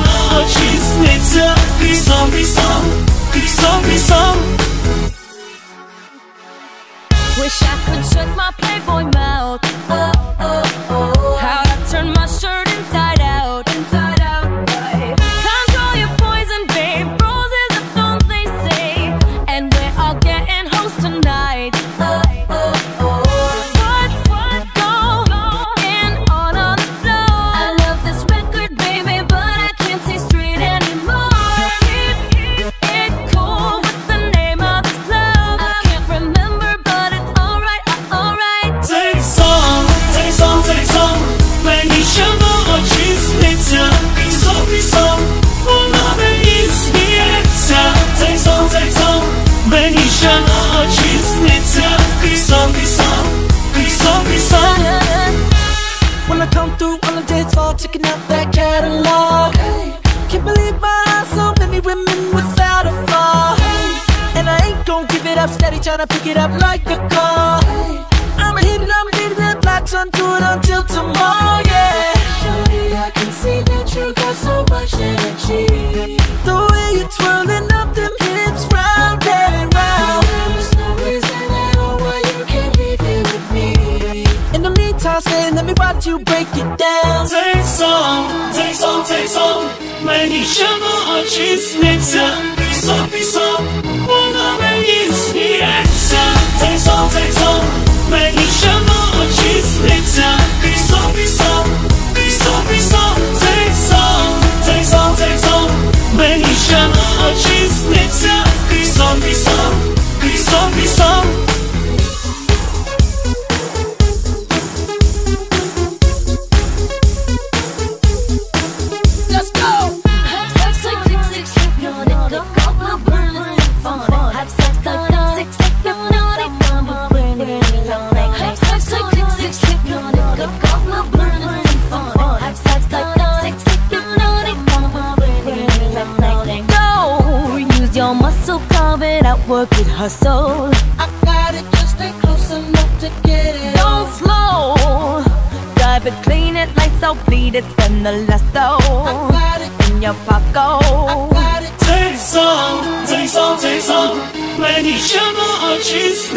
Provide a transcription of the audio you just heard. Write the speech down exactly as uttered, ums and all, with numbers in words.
ночи снится песок, песок, песок, песок. Wish I could shut my playboy mouth. Oh, oh, oh. How'd I turn my shirt inside out, inside out, right? Control your poison, babe. Roses are thorns, they say, and we're all getting hoes tonight. Oh, oh, oh. What's what going on on the floor? I love this record, baby, but I can't see straight anymore. Keep it cool. What's the name of this club? I can't remember, but it's alright, alright. Take song, take song, take song. When you show ночи снится песок, песок. Oh, love is here. Take song, take song. When you show ночи снится песок, песок, песок, песок. When I come through on the dance floor, checking out that catalog. Can't believe my eyes, so many women without a flaw. And I ain't gon' give it up, steady tryna pick it up like a car. I'ma hit it, I'ma hit it, that latch onto it until tomorrow, yeah. Shorty, I can see that you got so much energy. The way you're twirling up them hips round and round. There's no reason at all why you can't be here with me. In the meantime, stay, let me watch you break it down. Take song, take song, take song. When you show ночи снится песок, песок. Oh, love is here. Take song, take song. When you show ночи снится песок, песок, песок, песок. Take song, take song, take song. When you show ночи снится песок, песок, песок, песок. Let's go! Have sex like six, six, hypnotic, a couple of burlesque fun. Have sex like six, six, hypnotic, mama, bring it on. Have sex like six, six, hypnotic, a couple of burlesque fun. Have sex like six, six, hypnotic, mama, bring it on. Go, use your muscle, carve it out, work it, hustle. I got it, just stay close enough to get it. Don't slow, drive it, clean it, lights out, bleed it, spend the last I though got it, in your I pocket. got it. Take song, take song, take song. When you show ночи